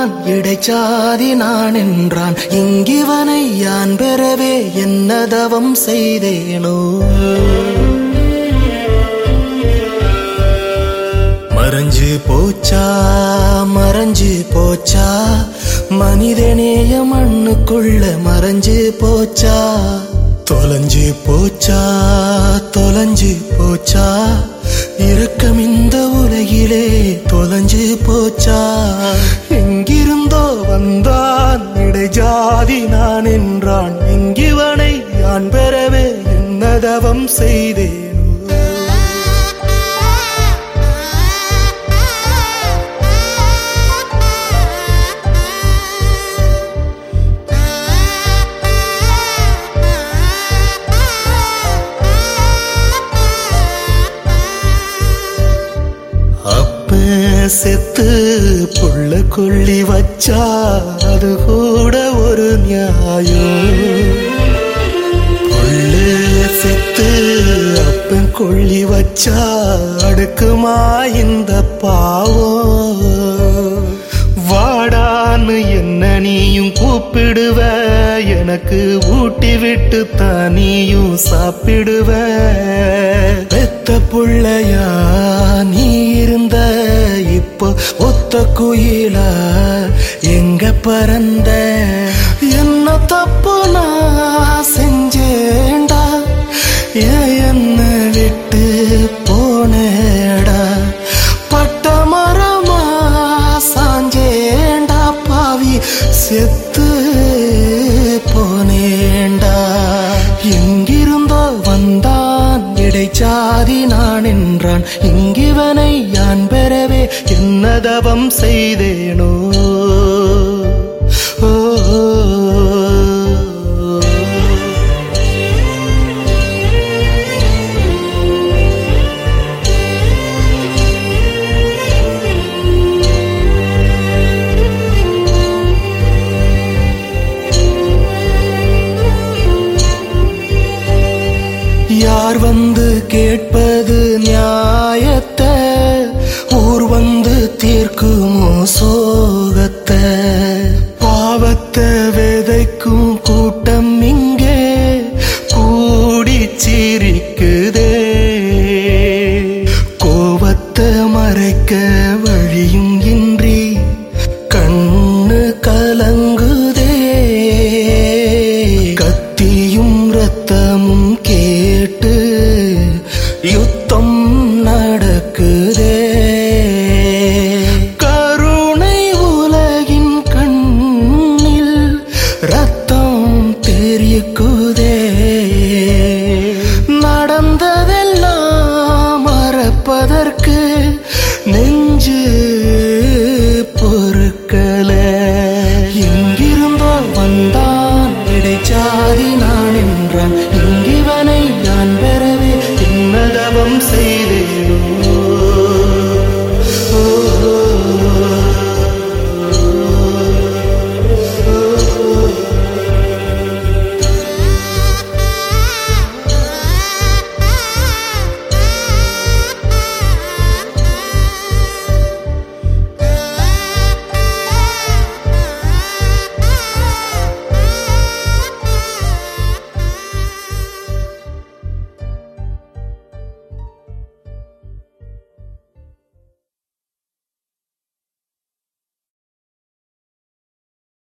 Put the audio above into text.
வந்தான் இடைச்சாதி நான் என்றான். இங்கிவனை யான் பெறவே என்ன தவம் செய்தேனோ. மறைஞ்சு போச்சா மறைஞ்சு போச்சா மனிதநேய மண்ணுக்குள்ள மறைஞ்சு போச்சா. தொலைஞ்சு போச்சா தொலைஞ்சு போச்சா இரக்கம் இந்த உலகிலே தொலைஞ்சு போச்சா. எங்கிருந்தோ வந்தான் இடைஜாதி நான் என்றான். இங்கிவனை யான் பெறவே என்ன தவம் செய்தேன். செத்து புள்ள கொள்ளி வச்சா அது கூட ஒரு நியாயம். புள்ள செத்து அப்பன் கொள்ளி வச்சா அடுக்குமா இந்த பாவம். வாடான்னு என்ன நீயும் கூப்பிடுவ, எனக்கு ஊட்டி விட்டு தனியும் சாப்பிடுவ. பெத்த புள்ளையா நீ இருந்த இப்போ ஒத்த குயிலா எங்க பறந்த. என்ன தப்பு நான் செஞ்சேண்டா, என்ன விட்டு போனேடா. பட்ட மரமா சாஞ்சேண்டா பாவி செத்து போனேண்டா. எங்கிருந்தோ வந்தான் இடைச்சாதி நான் என்றான். இங்கிவனை யான் பெறவே என்ன தவம் செய்தேனோ. யார் வந்து கேட்பது நியாயத்தை, ஊர் வந்து தீர்க்குமோ சோகத்தை. பாவத்தை விதைக்கும் கூட்டம் இங்கே கூடி சிரிக்குதே. கோபத்தை மறைக்க வழியும் இன்றி கண்ணு கலங்குதே. கத்தியும் ரத்தமும் கேட்டு யுத்தம் நடக்குதே. கருணை உலகின் கண்ணில் ரத்தம் தெரிக்குதே. நடந்ததெல்லாம் மறப்பதற்கு நெஞ்சு பொறுக்கல.